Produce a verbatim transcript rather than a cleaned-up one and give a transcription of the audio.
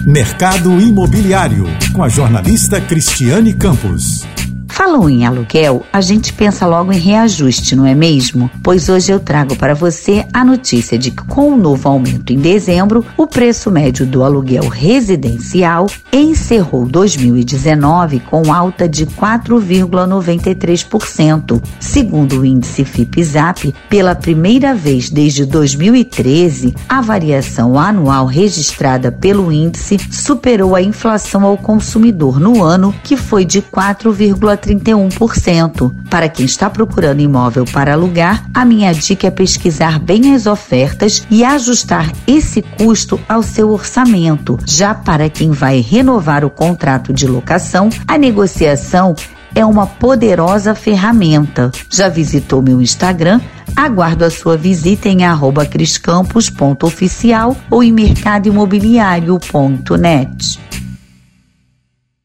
Mercado Imobiliário, com a jornalista Cristiane Campos. Falou em aluguel, a gente pensa logo em reajuste, não é mesmo? Pois hoje eu trago para você a notícia de que com o novo aumento em dezembro, o preço médio do aluguel residencial encerrou dois mil e dezenove com alta de quatro vírgula noventa e três por cento. Segundo o índice Fipzap, pela primeira vez desde dois mil e treze, a variação anual registrada pelo índice superou a inflação ao consumidor no ano, que foi de quatro vírgula trinta e um por cento. Para quem está procurando imóvel para alugar, a minha dica é pesquisar bem as ofertas e ajustar esse custo ao seu orçamento. Já para quem vai renovar o contrato de locação, a negociação é uma poderosa ferramenta. Já visitou meu Instagram? Aguardo a sua visita em arroba criscampos ponto oficial ou em mercado imobiliário ponto net.